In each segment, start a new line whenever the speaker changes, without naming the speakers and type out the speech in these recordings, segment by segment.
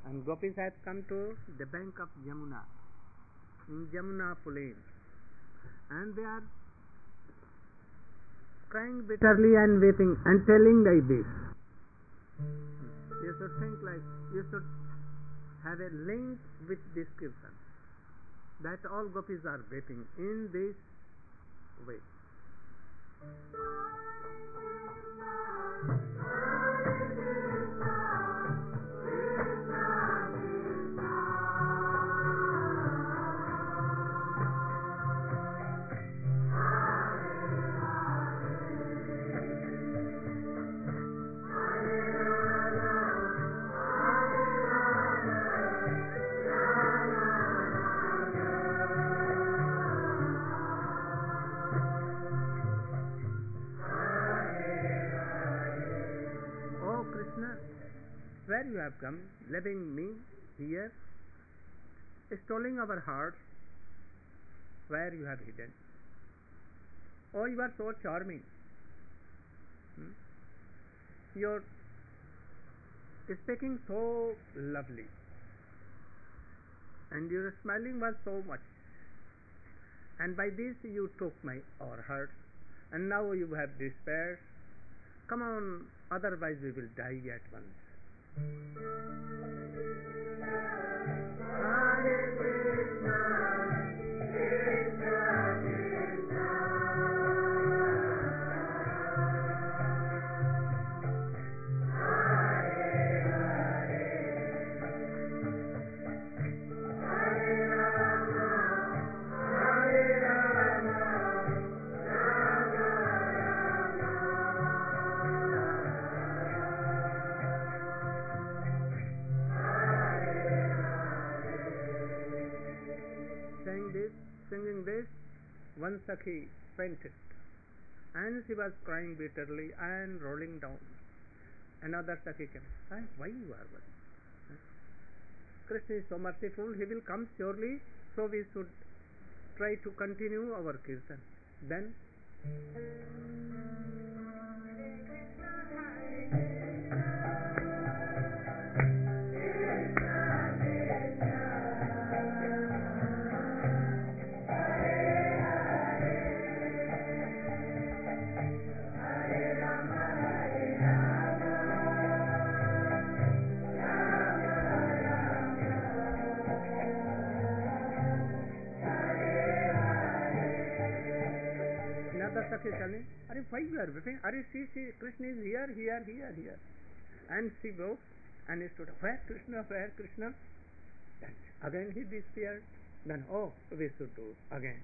And gopis have come to the bank of Yamuna, in Yamuna plain, and they are crying bitterly and weeping and telling like this. You should think like, you should have a link with this kirtan, that all gopis are weeping in this way. Where you have come, leaving me here, stealing our hearts, where you have hidden. Oh, you are so charming. Your speaking so lovely, and your smiling was so much. And by this you took our hearts, and now you have despair. Come on, otherwise we will die at once. Hare Krishna, Krishna Krishna, Hare Hare, Hare Rama, Hare Rama, Rama Rama. Singing this, one Sakhi fainted, and she was crying bitterly and rolling down. Another Sakhi came. Why you are worried? Krishna is so merciful, he will come surely, so we should try to continue our kirtan. Then Sakhi telling, why you are weeping? See, Krishna is here. And she goes and stood, where Krishna? Then again he disappeared. Then, we should do again.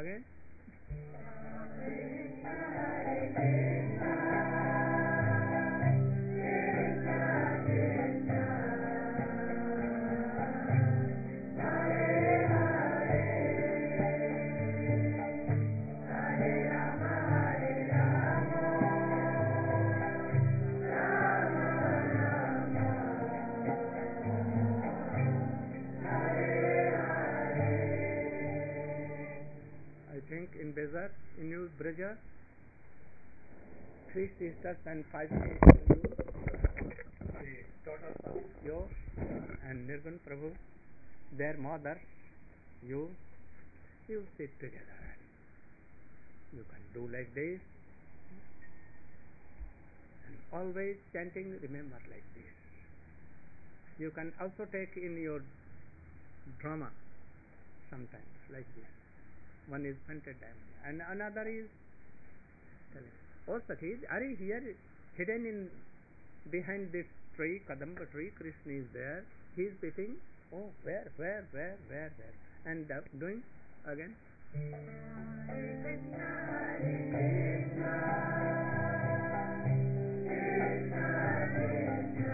In Bezar, in New Braja, 3 sisters and 5 sisters, the daughters of you and Nirgun Prabhu, their mother, you sit together. You can do like this, and always chanting, remember like this. You can also take in your drama sometimes like this. One is painted diamond, and another is telling, Sakhi, are you here hidden in behind this tree, Kadamba tree? Krishna is there. He is sitting. Where? And doing again. Hare Krishna, Krishna Krishna,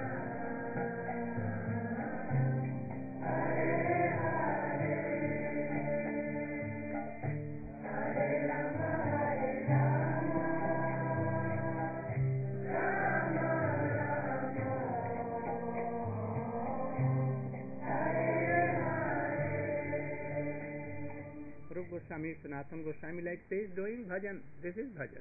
Hare Hare, Hare Rama, Rama Rama, Hare Hare. Rupa Goswami, Sanatana Goswami like this doing bhajan. This is bhajan.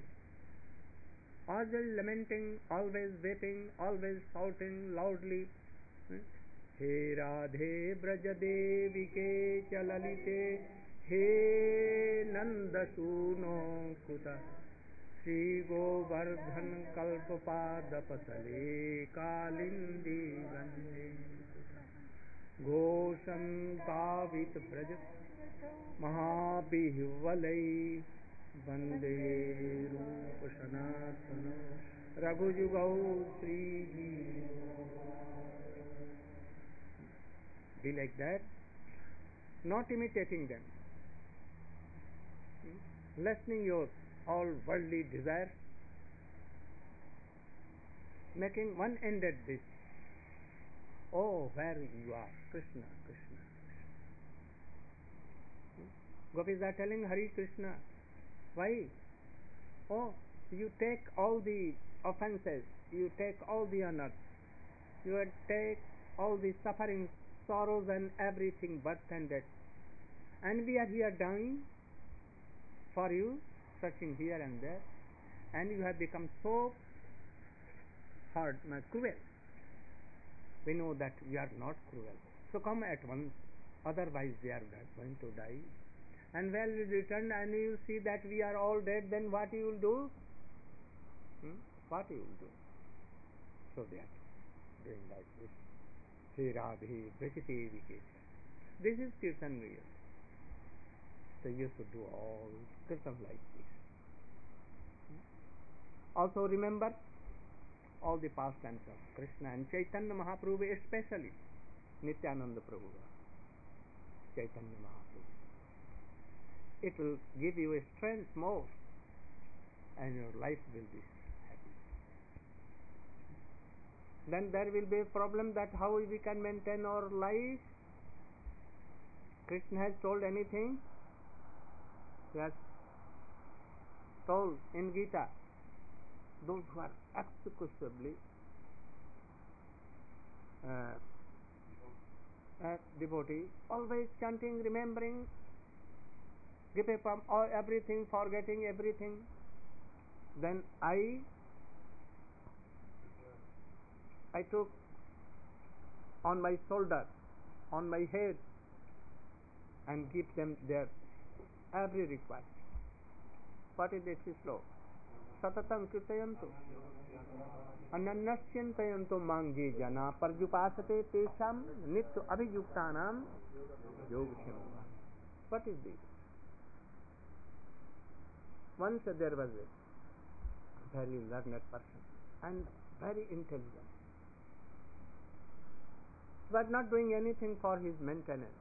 Always lamenting, always weeping, always shouting loudly. हे राधे ब्रज देवी के चललिते हे नंद सूनो कुत श्री गोवर्धन कल्पपादपतले कालिंदी वंदे घोषं पावित ब्रज महाबिह्वलै वंदे रूप सनातन रघुजुगौ श्रीजीव. Be like that, not imitating them, lessening your all worldly desires, making one-ended this. Oh, where you are, Krishna, Krishna, Krishna. Gopis are telling Hari Krishna. Why? Oh, you take all the offenses, you take all the honors, you take all the sufferings, sorrows and everything, birth and death. And we are here dying for you, searching here and there, and you have become so hard, cruel. We know that we are not cruel. So come at once, otherwise we are going to die. And when we return and you see that we are all dead, then what you will do? What you will do? So they are doing like this. He Radhe Brajate Vikesha. This is Kirtan real. So you should do all Kirtan like this. Also remember all the pastimes of Krishna and Chaitanya Mahaprabhu, especially Nityananda Prabhu, Chaitanya Mahaprabhu. It will give you a strength more, and your life will be happy. Then there will be a problem that how we can maintain our life. Krishna has told anything? He has told in Gita, those who are exclusively devotee, always chanting, remembering, give up all everything, forgetting everything, then I took on my shoulder, on my head, and give them their every request. What is this slow? Satatam kirtayanto ananasyantayanto mange jana parjupasate tesham nitya abhiyuktanam yogakshema. What is this? Once there was a very learned person and very intelligent, but not doing anything for his maintenance,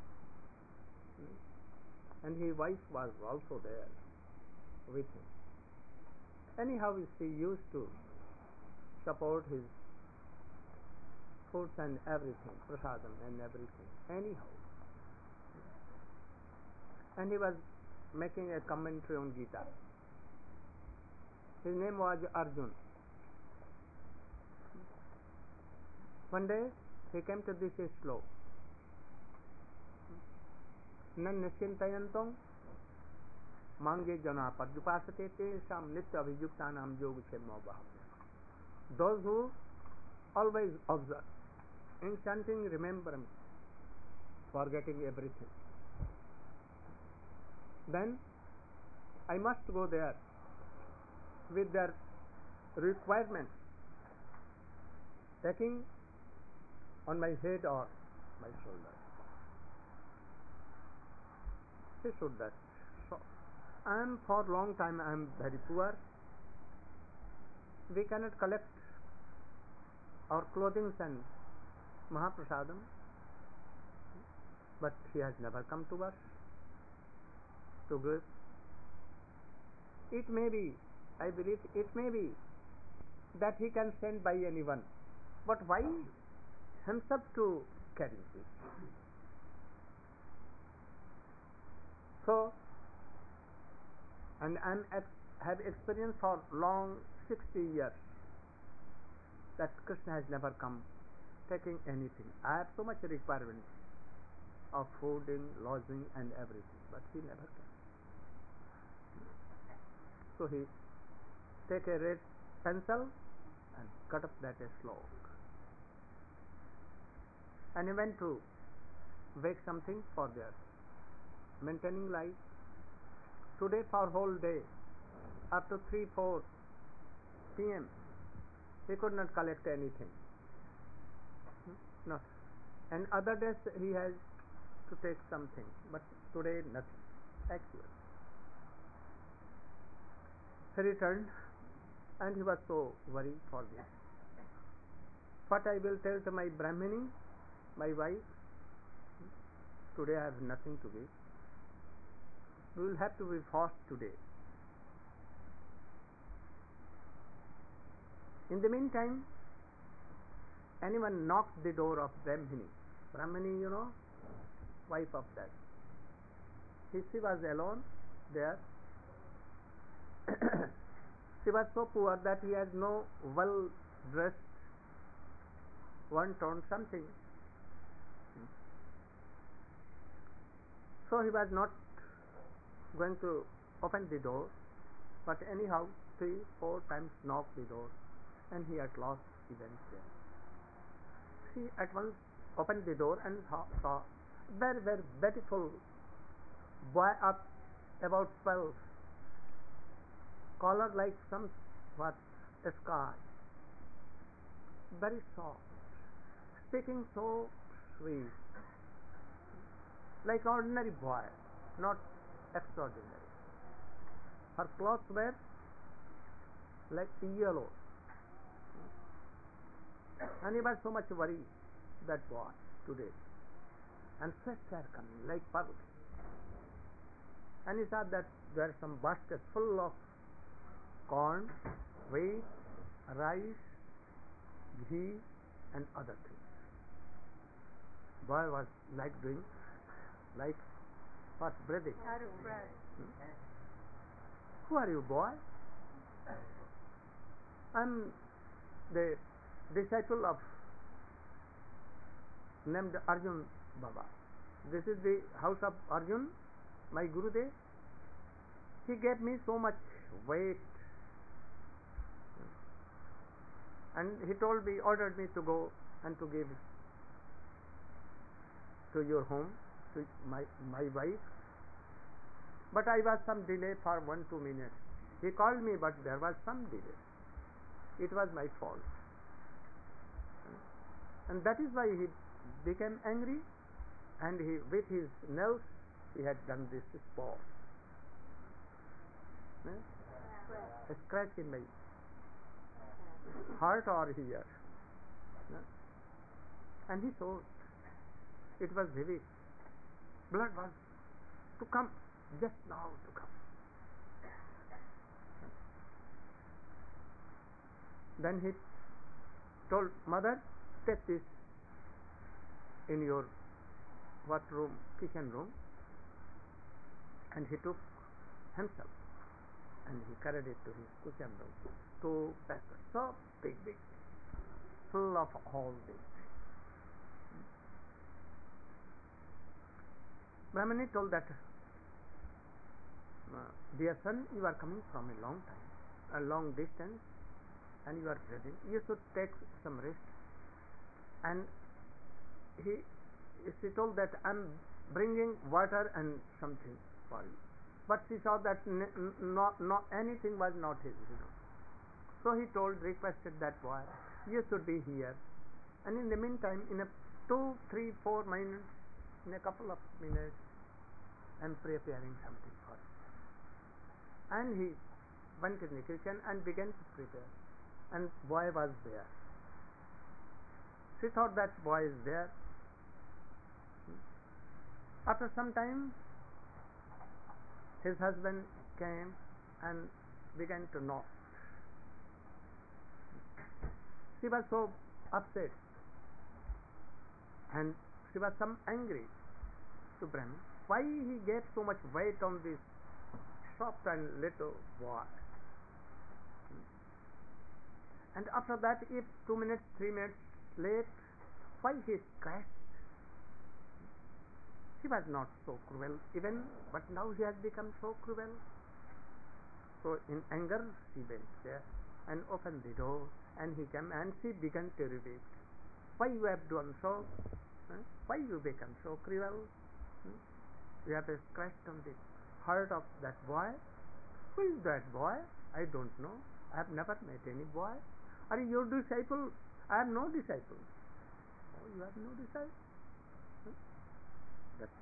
and his wife was also there with him. Anyhow, she used to support his foods and everything, prasadam and everything, anyhow. And he was making a commentary on Gita. His name was Arjun. One day he came to this slope. Nan nisyantayantong mange jana parjupasate tesham nitya abhiyuktanam yogakshema bhavam. Those who always observe, in chanting, remember me, forgetting everything. Then I must go there with their requirements, taking on my head or my shoulder. He should that. So for a long time I am very poor. We cannot collect our clothing and Mahaprasadam, but he has never come to us to give. It may be, I believe, it may be that he can send by anyone, but why himself to carry this? So, and I have experienced for long 60 years that Krishna has never come taking anything. I have so much requirement of food and lodging and everything, but he never came. So he take a red pencil and cut up that slok. and he went to bake something for their maintaining life. Today for whole day, up to 3-4 p.m. he could not collect anything. Not. And other days he has to take something, but today nothing. Actually. He returned and he was so worried for this. What I will tell to my Brahmini, my wife, today I have nothing to give. We will have to be fast today. In the meantime, anyone knocked the door of Brahmini. Brahmini, you know, wife of that. She was alone there. She was so poor that he had no well dressed one tone something. So he was not going to open the door, but anyhow 3-4 times knocked the door, and he at last he went there. She at once opened the door and saw very, very beautiful boy up about 12, color like some what sky, very soft, speaking so sweet, like ordinary boy, not extraordinary. Her clothes were like yellow, and he was so much worried, that boy, today, and fresh were coming like pearls. And he saw that there are some baskets full of corn, wheat, rice, ghee, and other things. Boy was like doing, like what, breathing.
Out of breath.
Who are you, boy? I'm the disciple of named Arjun Baba. This is the house of Arjun, my Gurudev. He gave me so much weight, and he told me, ordered me to go and to give to your home, to my wife. But I was some delay for 1-2 minutes. He called me, but there was some delay. It was my fault, and that is why he became angry, and he, with his nails, he had done this spot, a scratch in my heart or here, and he saw it was heavy. Blood was to come, just now to come. Then he told mother, take this in your what room, kitchen room, and he took himself and he carried it to his kitchen room. 2 baskets, so big, full of all this. Brahmani told that, dear son, you are coming from a long time, a long distance, and you are breathing. You should take some rest. And she told that I'm bringing water and something for you. But she saw that not anything was not his. So he told, requested that boy, you should be here. And in the meantime, in a 2, 3, 4 minutes, in a couple of minutes, I'm preparing something for you. And he went in the kitchen and began to prepare. And boy was there. She thought that boy is there. After some time, his husband came and began to knock. She was so upset, and she was some angry to Brahman. Why he gave so much weight on this soft and little boy? And after that, if 2 minutes, 3 minutes late, why he scratched? He was not so cruel even, but now he has become so cruel. So in anger, she went there and opened the door, and he came and she began to repeat, why you have done so? Why you become so cruel? Hmm? You have a scratch on the heart of that boy. Who is that boy? I don't know. I have never met any boy. Are you your disciple? I have no disciple. Oh, you have no disciple? That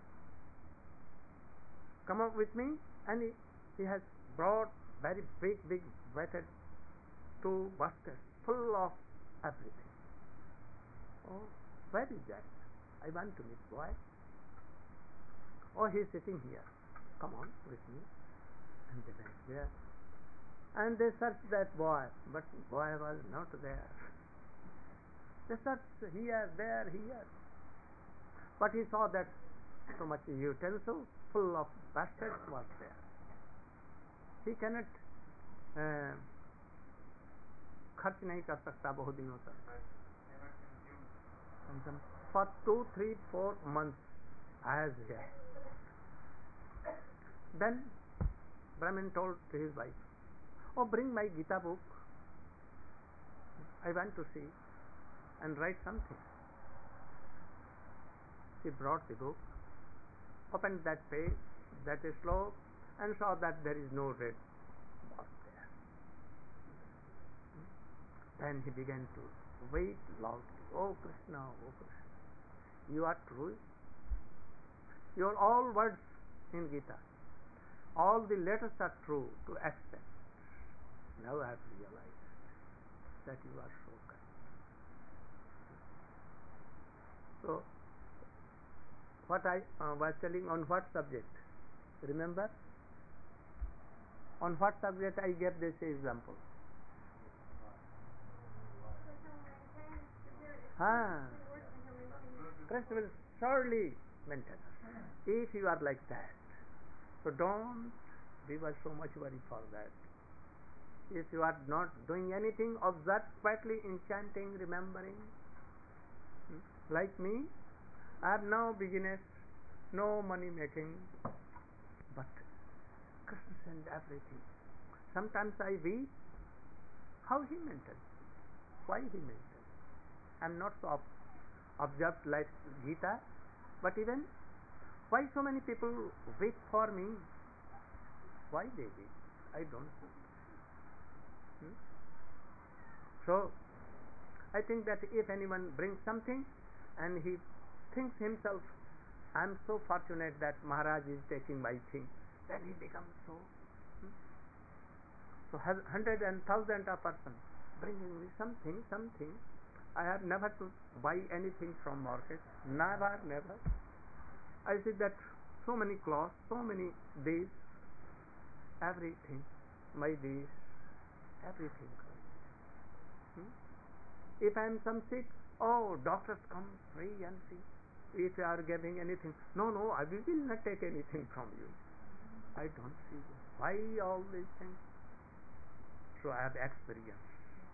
come up with me, and he has brought very big weighted 2 baskets full of everything. Oh, where is that? I want to meet boy. Oh, he is sitting here. Come on with me. And they went there. And they searched that boy, but boy was not there. They searched here, there, here. But he saw that so much utensil full of baskets was there. He cannot खर्च नहीं कर सकता बहुत दिनों तक. For 2, 3, 4 months as here. Then Brahmin told to his wife, "Oh, bring my Gita book. I want to see and write something." She brought the book, opened that page, that slope, and saw that there is no red mark there. Then he began to weep loudly. "Oh Krishna, oh Krishna, you are true. Your all words in Gita, all the letters are true to accept. Now I have realized that you are so kind." So, what I was telling on what subject? Remember? On what subject I gave this example? Krishna will surely maintain us if you are like that. So don't be so much worried for that. If you are not doing anything of that, quietly enchanting, remembering, like me, I have no business, no money making, but Krishna sent everything. Sometimes I weep. How he maintains? Why he maintains? I am not so observed like Gita, but even why so many people wait for me? Why they wait? I don't know. So, I think that if anyone brings something and he thinks himself, I am so fortunate that Maharaj is taking my thing, then he becomes so. So, hundreds and thousands of persons bringing me something. I have never to buy anything from market. Never. I see that so many clothes, so many days, everything, my days, everything. If I am some sick, oh, doctors come free and see. If you are giving anything, no, I will not take anything from you. I don't see this. Why all these things? So I have experience.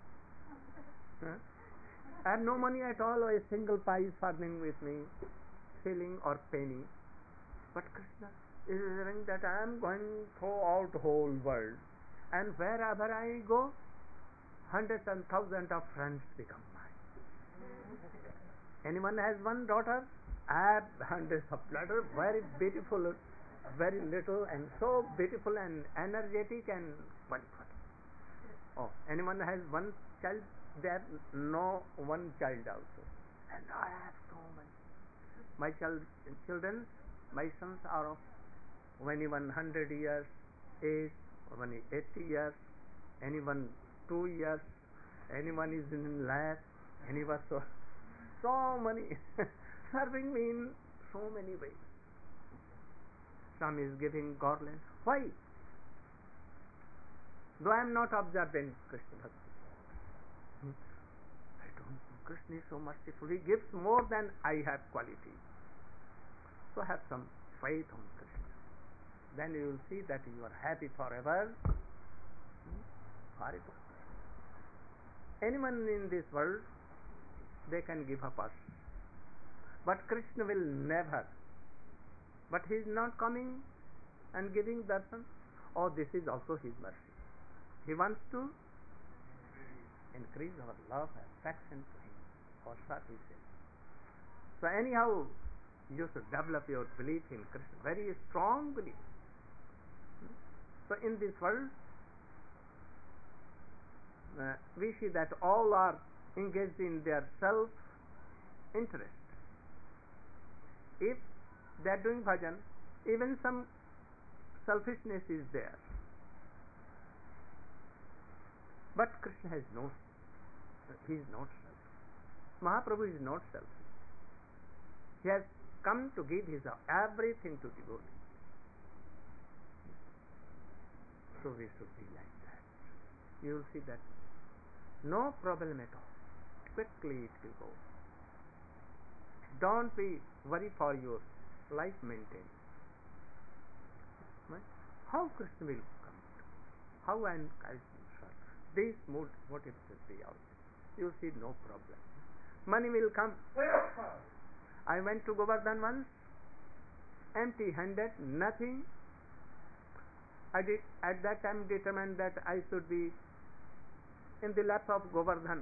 I have no money at all, or a single pie is farming with me, shilling or penny. But Krishna is saying that I am going throughout the whole world, and wherever I go, hundreds and thousands of friends become mine. Anyone has one daughter, I have hundreds of daughters, very beautiful, very little, and so beautiful and energetic and wonderful. Oh, anyone has one child, they have no one child also. And I have so many. My children, my sons are of anyone 100 years age, one is 80 years, anyone 2 years, anyone is in lab, anyone so many serving me in so many ways. Some is giving garland. Why? Though I am not observant Krishna Bhakti. I don't know. Krishna is so merciful. He gives more than I have quality. So have some faith on Krishna. Then you will see that you are happy forever. Forever. Anyone in this world, they can give up us. But Krishna will never. But he is not coming and giving darshan. Oh, this is also his mercy. He wants to increase our love and affection to him. For that he says. So anyhow, you should develop your belief in Krishna, very strong belief. So in this world, we see that all are engaged in their self-interest. If they are doing bhajan, even some selfishness is there. But Krishna has no, he is not selfish. Mahaprabhu is not selfish. He has come to give his everything to devotee. So we should be like that. You will see that no problem at all. Quickly it will go. Don't be worried for your life maintenance. How Krishna will come? How I will serve? This motive should be out. You will see no problem. Money will come. I went to Govardhan once, empty-handed, nothing. I did at that time determined that I should be in the lap of Govardhan,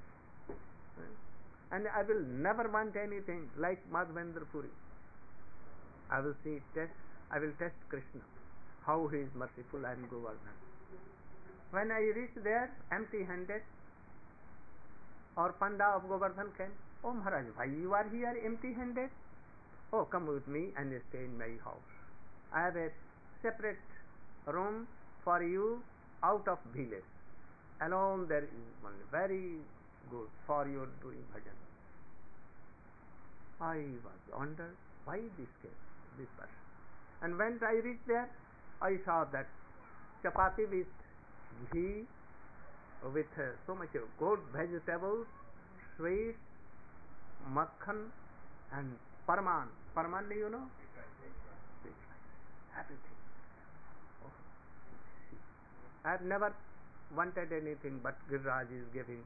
and I will never want anything like Madhavendra Puri. I will test Krishna, how he is merciful and Govardhan. When I reached there, empty-handed, our Panda of Govardhan came. Oh Maharaj, why you are here empty-handed? Oh, come with me and stay in my house. I have a separate room for you out of village. Alone there is one very good for your doing bhajan. I was wondered why this person. And when I reached there, I saw that chapati with ghee, with so much good vegetables, sweets, makhan, and parman. Parman, you know? Everything. Oh. I have never wanted anything but Giriraj is giving.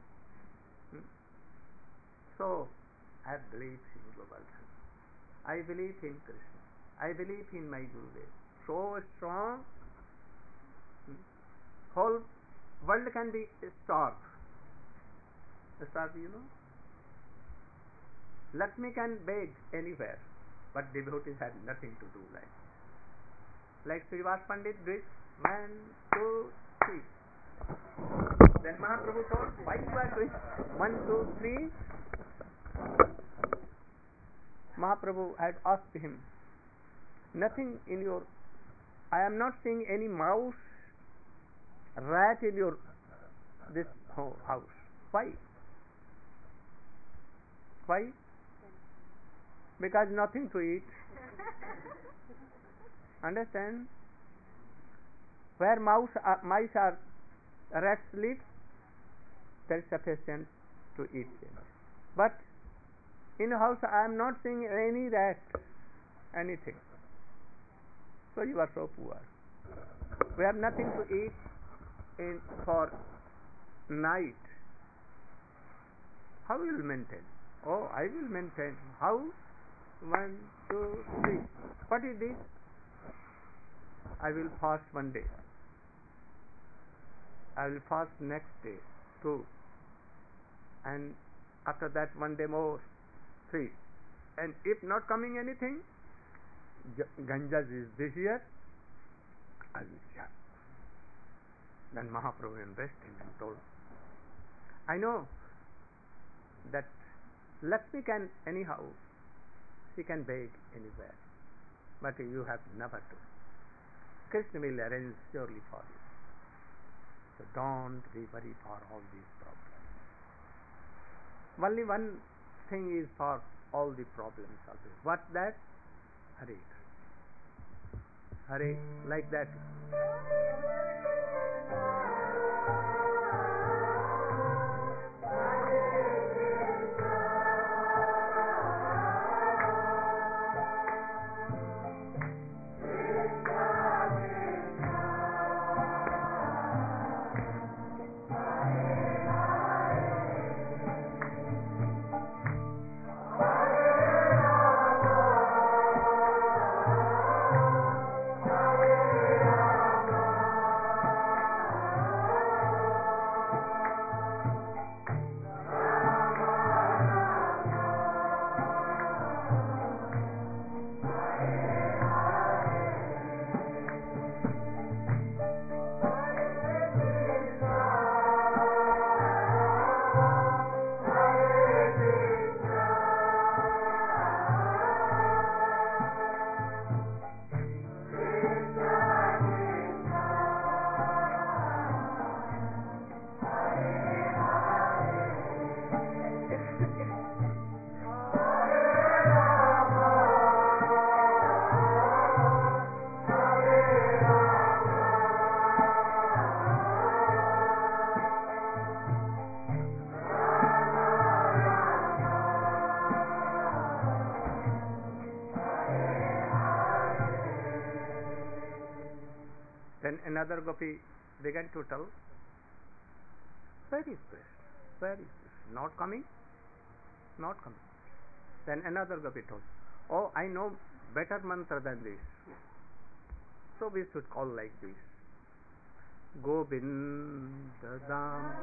So, I believe in Govardhan. I believe in Krishna. I believe in my Gurudev. So strong, whole world can be starved. Starved, you know? Lakshmi can beg anywhere, but devotees have nothing to do like Srivas Pandit did 1, 2, 3. Then Mahaprabhu told, why you are doing 1, 2, 3? Mahaprabhu had asked him, nothing in your, I am not seeing any mouse, rat in your this house. Why? Why? Because nothing to eat. Understand? Where mice are, rats live, there is sufficient to eat them. But in a house I am not seeing any rat, anything. So you are so poor. We have nothing to eat for night. How will you maintain? Oh, I will maintain. How? 1, 2, 3. What is this? I will fast one day. I will fast next day, 2. And after that, one day more, 3. And if not coming anything, Ganges is this year, I will share. Then Mahaprabhu embraced him and told, I know that Lakshmi can anyhow, she can beg anywhere, but you have never to. Krishna will arrange surely for you. So don't be worried for all these problems. Only one thing is for all the problems of this. What's that? Hare. Hare, like that. another gopi began to tell, where is Krishna? Where is Krishna? Not coming? Not coming. Then another gopi told, oh, I know better mantra than this. So we should call like this. Govinda Dam.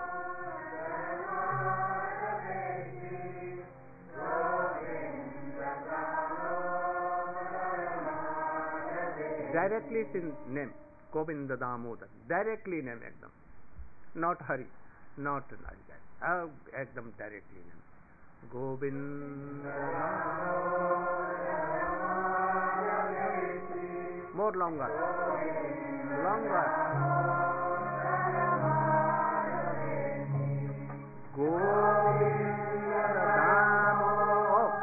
Directly is in name. Govinda Damodar. Directly name ekdam. Not Hari. Not like that. Ekdam directly name. Govinda. More longer. Longer. Govinda Damodar.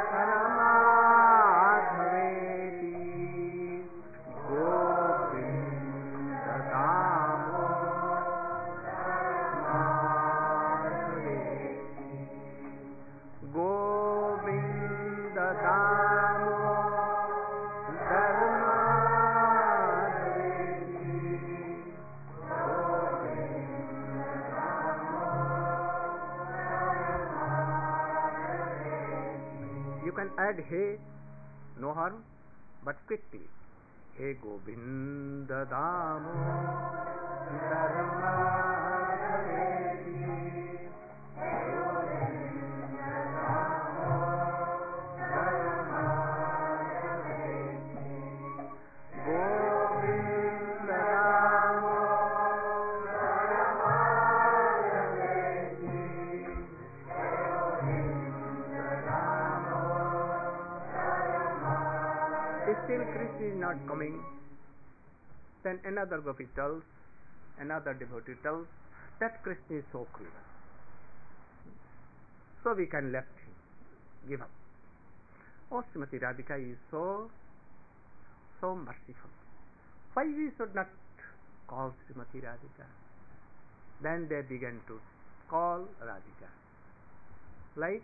You can add hey, no harm, but quickly. Hey Govinda Damo Still Krishna is not coming. Then another gopi tells, another devotee tells that Krishna is so cruel. So we can let him, give up. Oh, Srimati Radhika is so merciful. Why we should not call Srimati Radhika? Then they began to call Radhika. Like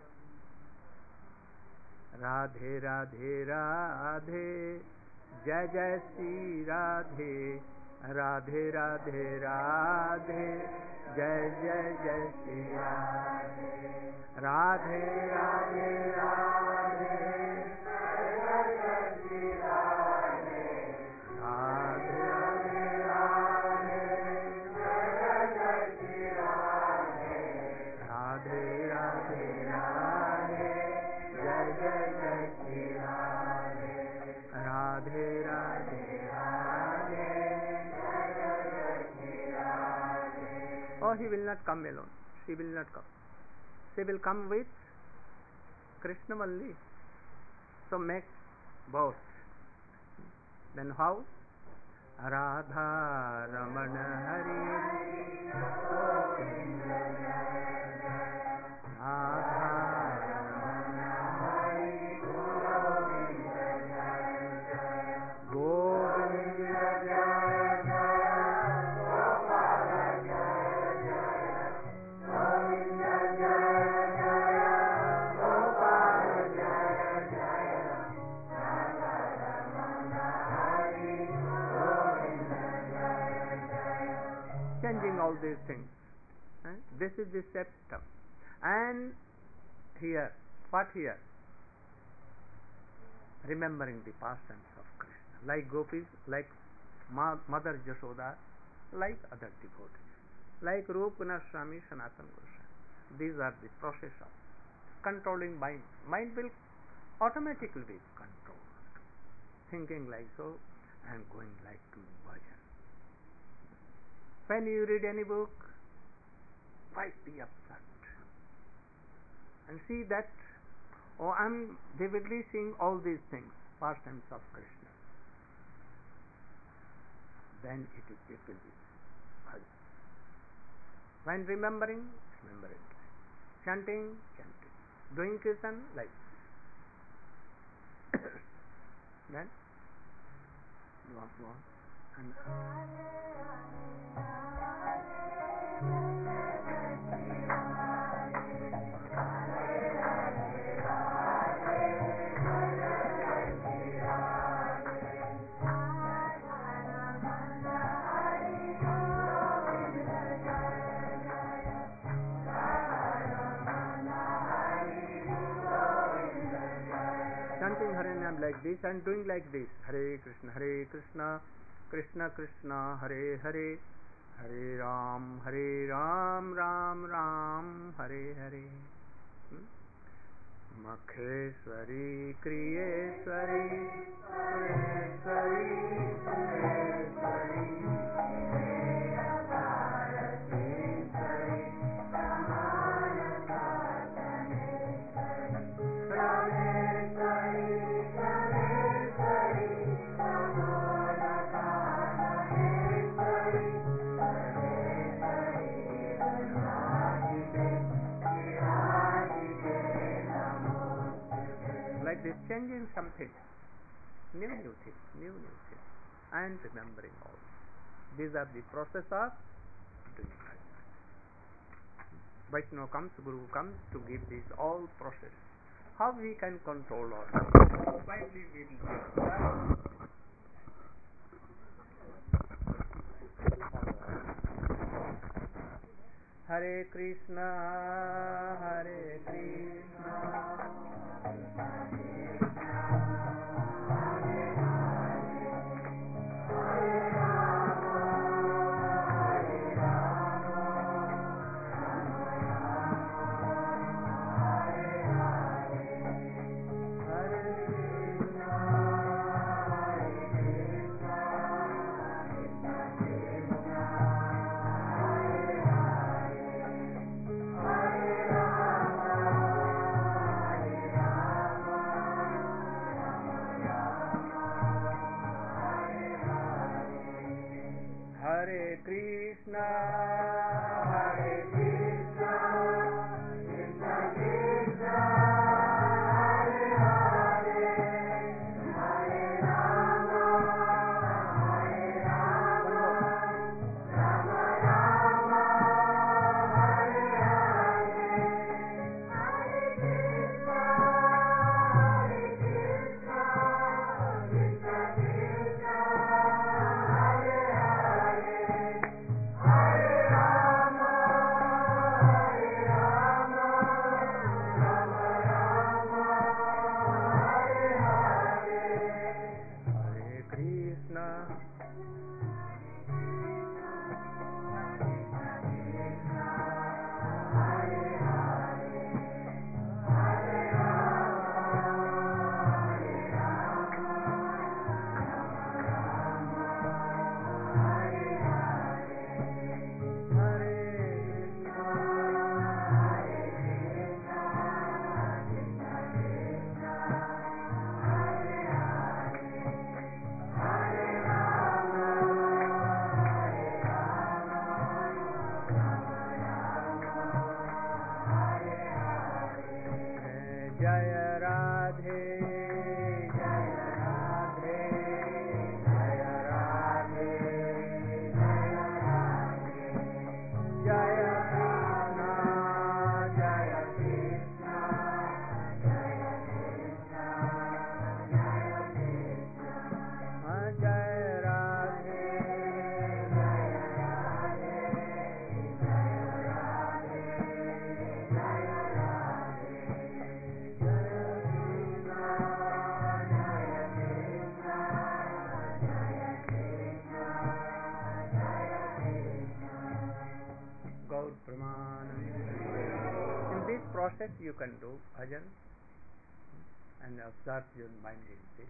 Radhe Radhe Radhe Jai Jai Shri Radhe Radhe Radhe Radhe Jai Jai Jai Shri Radhe Radhe Radhe Radhe Jai Jai Shri Radhe Radhe Radhe Radhe Jai Jai Shri Radhe Radhe Radhe Radhe Jai Jai Jai Shri Radhe Radhe Radhe Radhe Jai Jai Jai Shri Radhe. Oh, he will not come alone. She will not come. She will come with Krishna only. So make both. Then how? Radha Ramana Hari Radha changing all these things. This is the septum. And here, what here? Remembering the pastimes of Krishna. Like gopis, like Mother Jashoda, like other devotees. Like Rupa Swami, Sanatana Goswami. These are the process of controlling mind. Mind will automatically be controlled. Thinking like so and going like to bhajan. When you read any book, quite be upset and see that, oh, I'm vividly seeing all these things, pastimes of Krishna. Then it will be bhajan. When remembering, chanting, doing kirtan, like then go on and Hare Nam like this and doing like this. Hare Krishna, Krishna Krishna, Hare Hare, Hare Ram, Ram Ram, Hare Hare. Makheswari, Kriyeswari, Sureswari, Sureswari, like this, changing something, new things, and remembering all. These are the process of doing it. Vaishnava comes, Guru comes to give this all process. How we can control our mind? Slightly we will Hare Krishna, Hare Krishna. Hare Krishna, Hare Krishna, Krishna Krishna, Hare Hare, Hare Rama, Hare Rama, Rama Rama, Hare Hare, Hare Krishna, Hare Krishna, Krishna Krishna, Hare Hare, Hare Rama, Hare Rama, Rama Rama, Hare Hare, Hare Krishna. Jaya Radhe, Jaya Radhe, Jaya Radhe, Jaya Radhe, Jaya Krishna, Jaya Krishna, Jaya Krishna, Jaya Krishna, Jaya Radhe, Jaya Radhe, Jaya Radhe, Jaya Radhe. Gaur Pramanand. In this process you can do bhajan and observe your mind in this.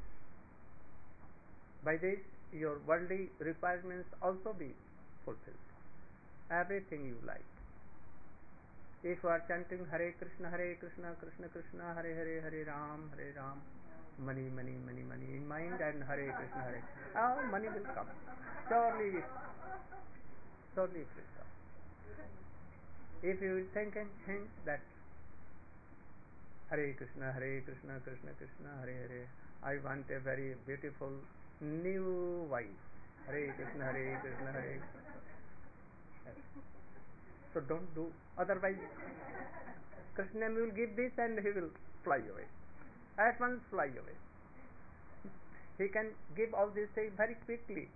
By this your worldly requirements also be fulfilled. Everything you like. If you are chanting Hare Krishna, Krishna Krishna, Hare Hare, Hare Ram, money in mind and Hare Krishna, money will come. Surely it will come. If you will think that Hare Krishna, Krishna Krishna, Hare Hare, I want a very beautiful new wife. Hare Krishna, Hare. So don't do. Otherwise, Krishna will give this and he will fly away. At once fly away. He can give all these things very quickly.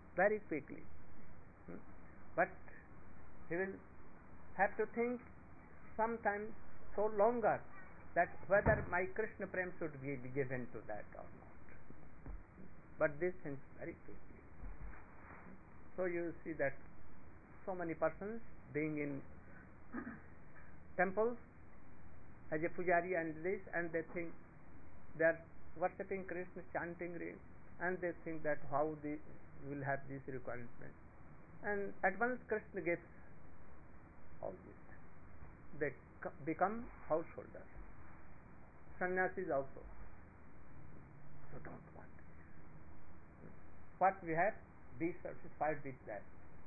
But he will have to think sometimes so longer that whether my Krishna Prem should be given to that or not. But this thing is very quickly. So you see that so many persons being in temples as a pujari and this, and they think they are worshipping Krishna, chanting, and they think that how they will have this requirement. And at once Krishna gives all this. They become householders. Sannyasis also. So don't want this. What we have, be satisfied with that.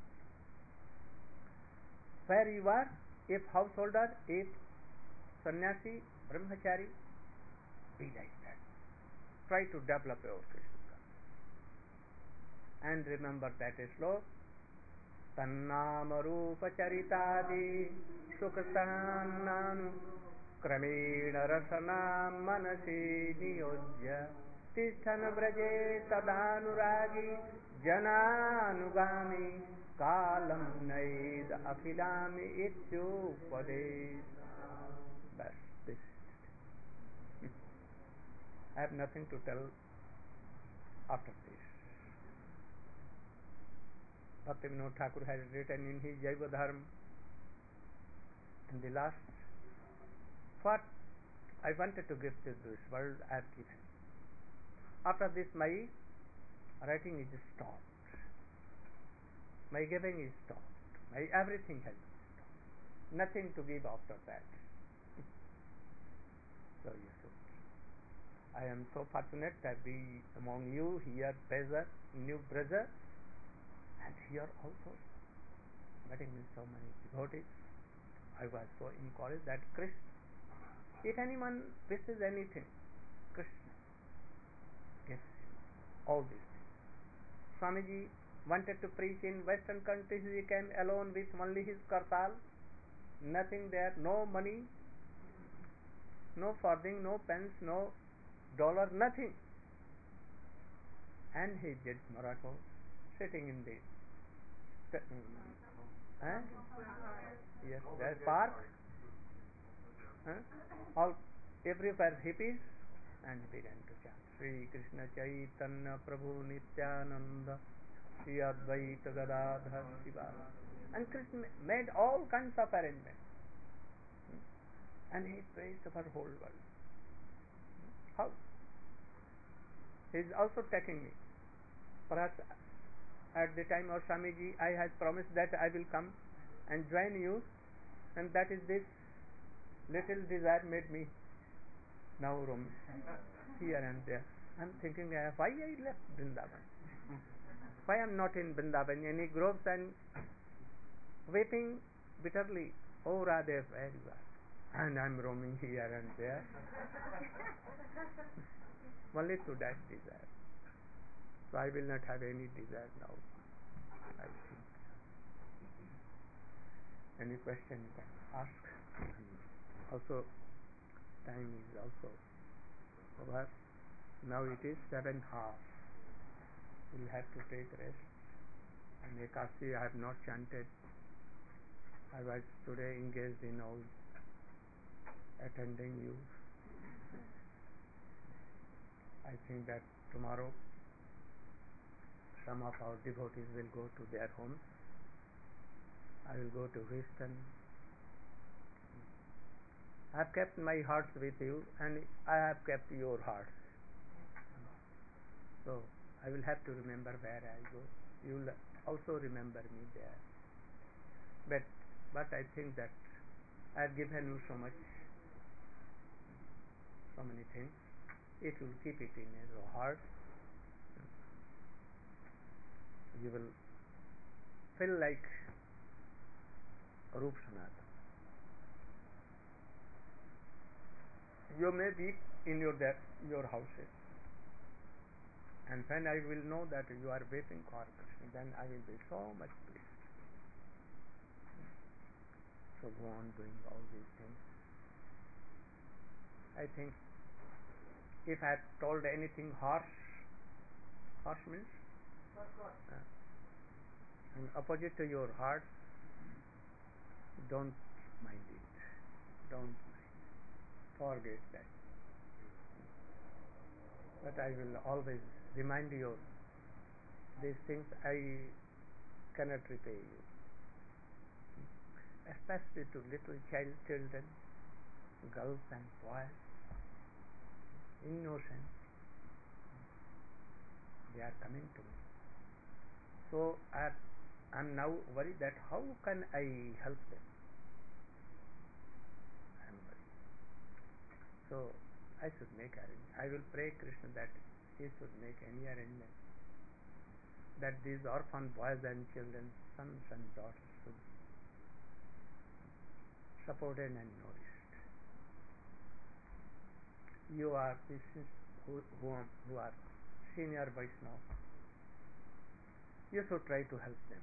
Where you are, if householder, if sannyasi, brahmachari, be like that. Try to develop your Krishna consciousness. And remember that sloka, Tannama Rupa Charitadi Sukasannanu Kramena Rasanam Manasi Niyojya Tisthana Braje Tadanuragi Jananugami Kalam Naid Akhilami Ityupade. Bas, this. I have nothing to tell after this. Bhaktivinoda Thakur has written in his Jaiva Dharma, in the last, what I wanted to give to this world, I have given. After this, my writing is stopped. My giving is stopped. My everything has been stopped. Nothing to give after that. So yes, I am so fortunate to be among you here, Bezar, New Brother, and here also meeting with so many devotees. I was so encouraged that Krishna, if anyone wishes anything, Krishna gives him all these things. Swamiji wanted to preach in Western countries. He came alone with only his kartal, nothing there, no money, no farthing, no pence, no dollar, nothing. And he did miracle, sitting in the yes, there's park, all everywhere hippies, and began to chant Sri Krishna Chaitanya Prabhu Nityananda Sri Advaita Gadadhar Shiva, and Krishna made all kinds of arrangements, and he praised for whole world. How? He is also taking me. Perhaps at the time of Swamiji, I had promised that I will come and join you, and that is this little desire made me now roam here and there. I am thinking, why I left Vrindavan? Why I am not in Vrindavan? Any groves and weeping bitterly. Oh Radha, where you are? And I am roaming here and there. Only to that desire. So I will not have any desire now, I think. Any question you can ask. Also, time is also over. Now it is 7:30. We'll have to take rest. And Ekasi I have not chanted. I was today engaged in all attending you. I think that tomorrow some of our devotees will go to their homes. I will go to Houston. I have kept my heart with you, and I have kept your heart. So I will have to remember where I go. You will also remember me there. But I think that I have given you so much, so many things. If you will keep it in your heart, you will feel like Rup Sanatana. You may be in your houses, and when I will know that you are waiting for Krishna, then I will be so much pleased. So go on doing all these things. I think if I have told anything harsh means and opposite to your heart, don't mind it. Don't mind. forget that. But I will always remind you these things. I cannot repay you, especially to little children, girls and boys, innocent. They are coming to me. So I'm now worried that how can I help them? I'm worried. So I should make arrangement. I will pray Krishna that he should make any arrangement that these orphan boys and children, sons and daughters, should be supported and nourished. You are who are senior Vaishnava. You should try to help them.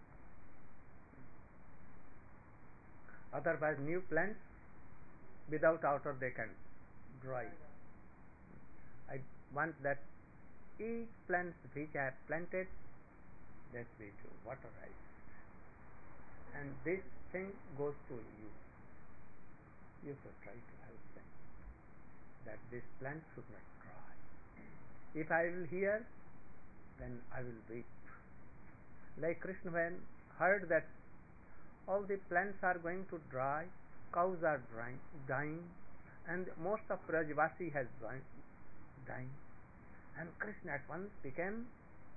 Otherwise, new plants without water they can dry. I want that each plant which I have planted, that we to waterize, and this thing goes to you. You should try to help them, that this plant should not dry. If I will hear, then I will weep. Like Krishna when heard that all the plants are going to dry, cows are dying, and most of Brajvasi has dying, and Krishna at once became.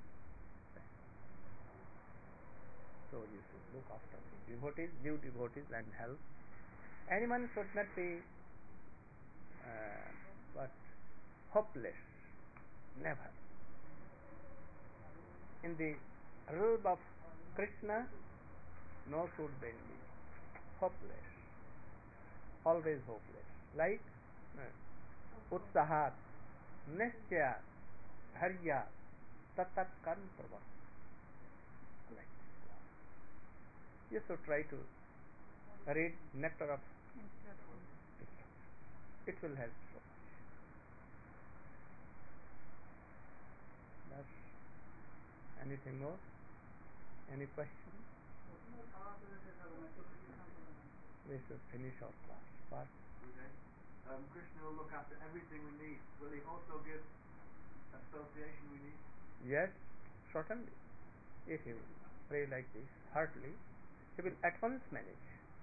So you should look after the devotees, give devotees and help. Anyone should not be but hopeless. Never. In the realm of Krishna, no should be hopeless. Always hopeless. Like Utsahat, Nishya, Dharya, Tatat Karm Prabha. Like this. You should try to read Nectar of it will help so much. That's anything more? Any question? We should finish our class. What?
Krishna will look after everything we need. Will he also give association we need?
Yes, certainly. If you pray like this heartily, he will at once manage.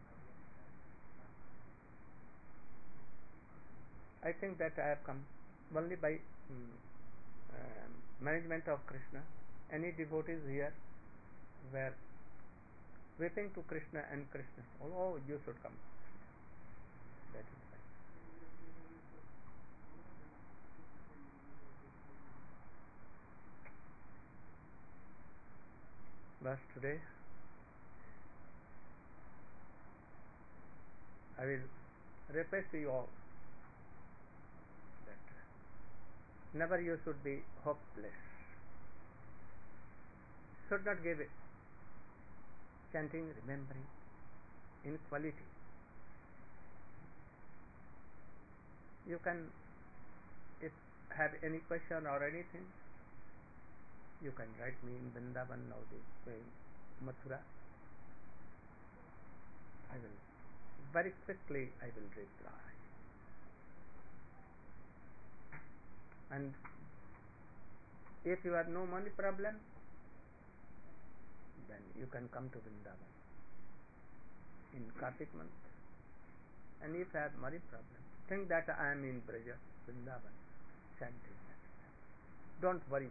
I think that I have come only by management of Krishna. Any devotees here were weeping to Krishna and Krishna. Oh, you should come. That is fine. But today I will request you all that never you should be hopeless. Should not give it. Chanting, remembering in quality. You can, if have any question or anything, you can write me in Vrindavan or Mathura. I will very quickly I will reply. And if you have no money problem, then you can come to Vrindavan in Kartik month. And if you have money problem, think that I am in Braja, Vrindavan, chanting. Don't worry.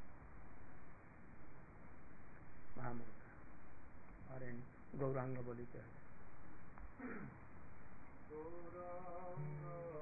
Mahamantra or any Gauranga Boli. Gauranga